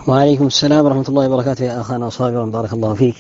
وعليكم السلام ورحمة الله وبركاته يا أخانا صابر، بارك الله فيك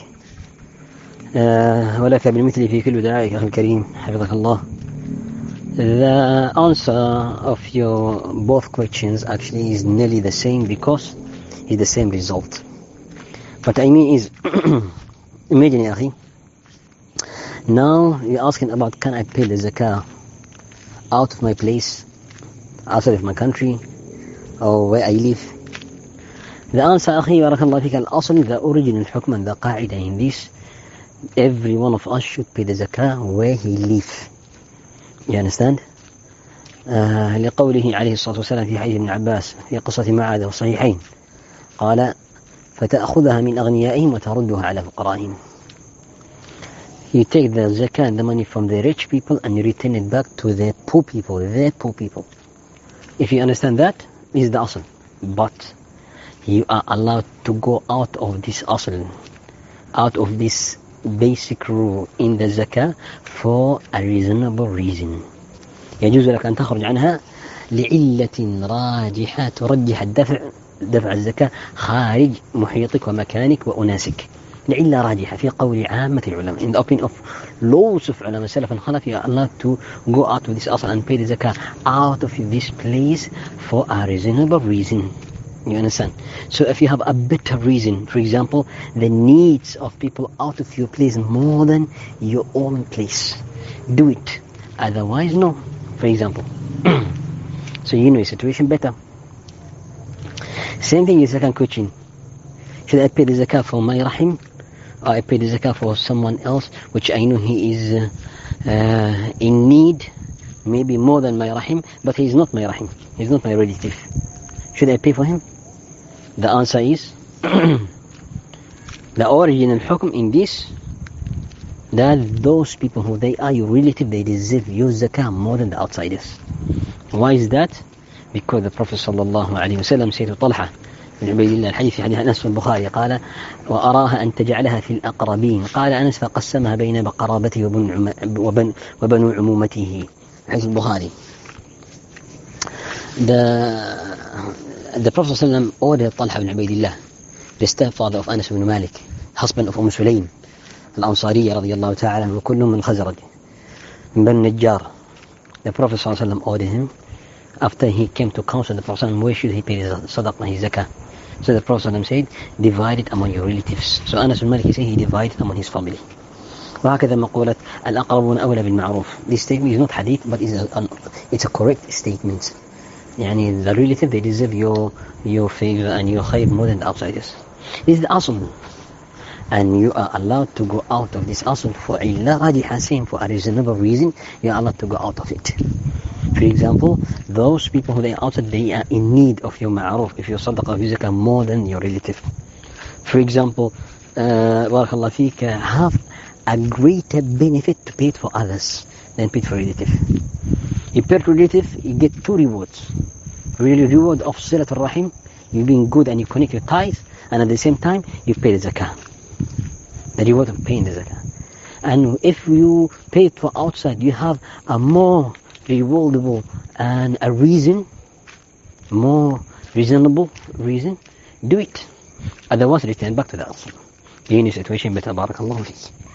ولك بالمثل في كل دعائك أخي الكريم، حفظك الله. The answer of your both questions actually is nearly the same because it's the same result. What I mean is, imagine يا أخي, now you're asking about can I pay the zakah out of my place, outside of my country, or where I live. The answer أخي بارك الله فيك, الأصل, the original حكم and the قاعدة in this, every one of us should pay the zakah where he live. You understand? لقوله عليه الصلاة والسلام في حديث ابن عباس في قصة معاذ والصحيحين, قال فتأخذها من أغنيائهم وتردها على فقرائهم. You take the zakah, the money from the rich people, and you return it back to the poor people, their poor people. If you understand that, this is the asl. But you are allowed to go out of this asl, out of this basic rule in the zakah for a reasonable reason. يجوز لك أن تخرج عنها لعلة راجحة ترجح دفع الزكاة خارج محيطك ومكانك وأناسك. لعلة راجحة في قول عامة العلماء. In the opinion of loads of ulama, Salaf and Khalaf, you are allowed to go out of this asl and pay the zakah out of this place for a reasonable reason. You understand? So if you have a better reason, for example, the needs of people out of your place more than your own place, do it. Otherwise, no. For example. So you know your situation better. Same thing is second question. Should I pay the zakah for my rahim, or I pay the zakah for someone else which I know he is in need, maybe more than my rahim, but he is not my rahim, he is not my relative. Should I pay for him? The answer is the original hukm in this, that those people who they are your relative, they deserve your zakah more than the outsiders. Why is that? Because the Prophet sallallahu alaihi wasallam said to Talha بن عبيد الله, الحديث في حديث أنس في البخاري, قال وأراها أن تجعلها في الأقربين. قال أنس فقسمها بين قرابته وبنو عمومته. حديث البخاري. The Prophet ﷺ ordered Talha bin Ubaydillah, the stepfather of Anas bin Malik, husband of Sulaym al-Ansariyya radiyallahu ta'ala, وكلهم من خزرج من بني النجار. The Prophet ﷺ ordered him, after he came to counsel the Prophet ﷺ, where should he pay his sadaqah, his zakah. So the Prophet ﷺ said, divide it among your relatives. So Anas bin Malik, he said he divided among his family. وهكذا مقولة الأقربون أولى بالمعروف. This statement is not hadith, but it's a correct statement. يعني the relative, they deserve your favor and your khayr more than the outsiders. This is the asl, and you are allowed to go out of this asl for illah radiha, same, for a reasonable reason. You are allowed to go out of it. For example, those people who they are outside, they are in need of your ma'ruf, if your sadaqah, of your zakah, more than your relative. For example, barakallah feek, have a greater benefit to pay it for others than pay it for relative. You pay to relative, you get two rewards. Really, reward of silat al-rahim, you being good and you connect your ties, and at the same time you pay the zakah, the reward of paying the zakah. And if you pay it for outside, you have a more rewardable and a reason, more reasonable reason, do it. Otherwise return back to the asl. You in your situation better, barakallahu feek.